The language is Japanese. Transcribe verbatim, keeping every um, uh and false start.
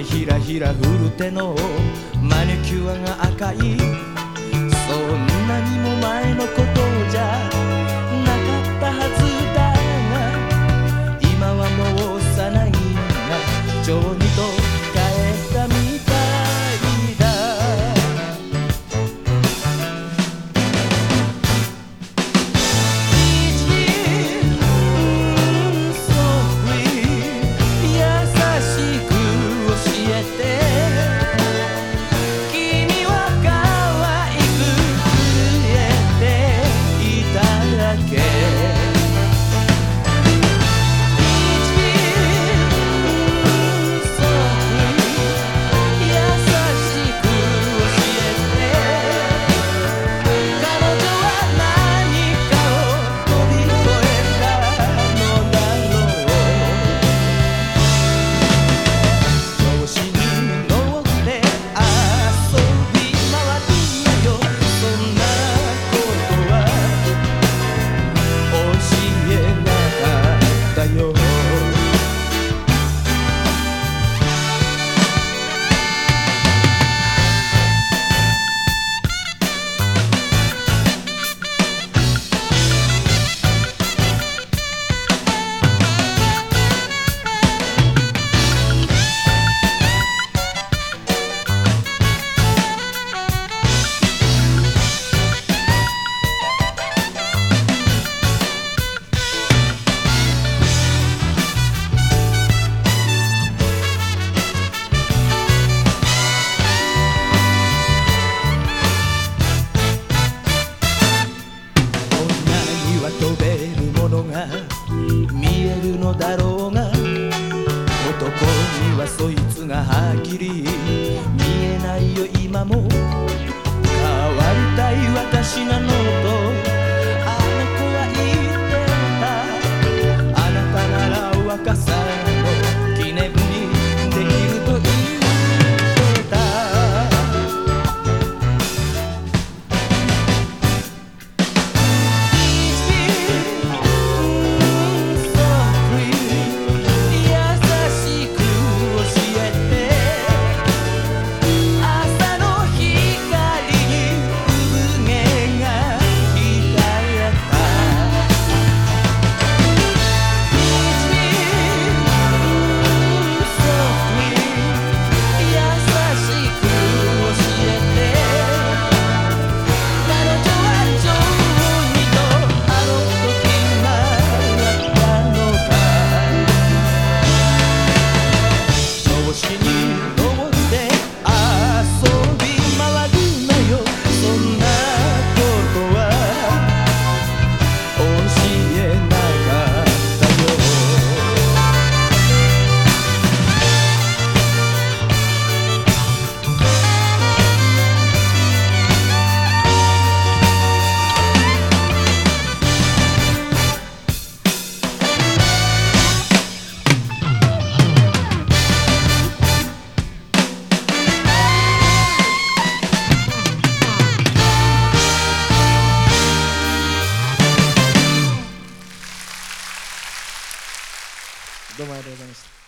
でひらひら振る手のマニキュアが赤い、そんなにも前のことじゃなかったはずだが、今はもう幼いが蝶にと帰ったみたいだ。見えるのだろうが、男にはそいつがはっきり見えないよ今も。変わりたい私なのとあの子は言ってた。あなたなら若さの記念にできると言ってた。どうもありがとうございました。